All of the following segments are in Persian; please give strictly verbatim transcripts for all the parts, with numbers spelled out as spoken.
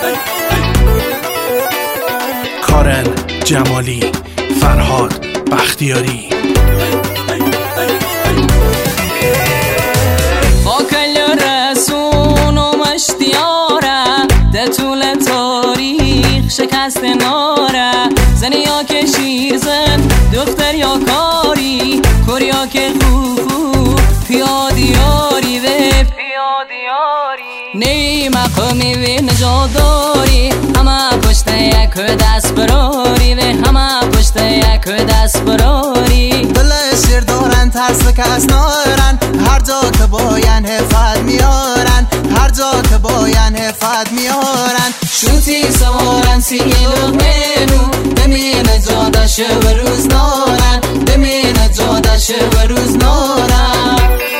کارن جمالی، فرهاد بختیاری. با کل رسون و مشتیاره در طول تاریخ شکست ناره. زنی یا که شیر زن، دختر یا کاری، کوریا که خوخو پیادیاری و پیادیاری. نی مقامی و نجاداری، همه پشت یک دست براری و همه پشت یک دست براری. دل شیر دارن ترس کس نارن، هر جا که باین حفظ میارن، هر جا که باین حفظ میارن. شوتی سوارن سیلو منو، دمین جادش و روز نارن، دمین جادش و روز نارن.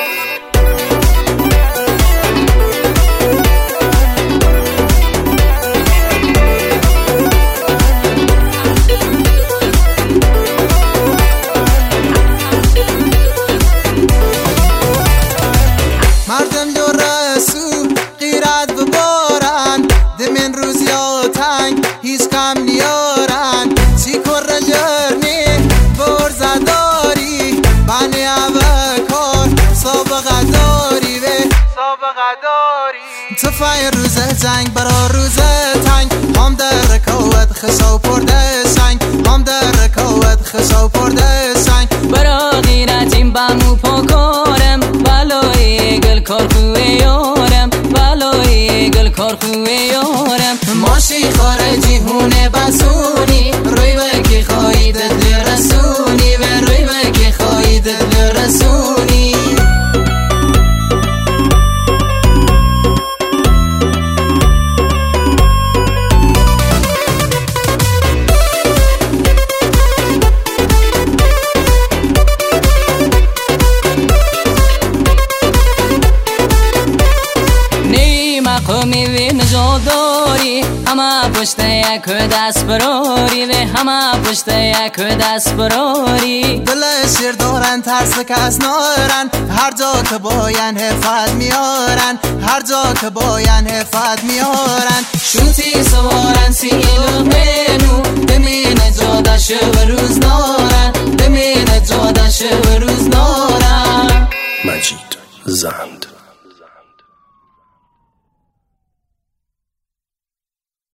مردم یا رسو غیرت و بارن، دمین روز یا تنگ هیچ کم نیارن. چی کر جرنی برزداری، بانی اوه کار سابقه داری و سابقه داری. تفای روز جنگ برا روز تنگ، هم در رکوت خشو پرده سنگ، هم در رکوت خشو پرده سنگ. برا غیرتیم بمو پاکارم، بلای گل کار خوه یارم، بلای گل کار خوه یارم. ماشی خارجی هونه بسونی، روی بکی خواهید دل رسونی و روی بکی خواهید دل رسونی. مقامی و نجاداری، همه پشت یک دست براری و همه پشت یک دست براری. دل شیر دارن ترس کس نارن، هر جا که باین حفظ میارن، هر جا که باین حفظ میارن. شوتی سوارن سیلو منو، دمی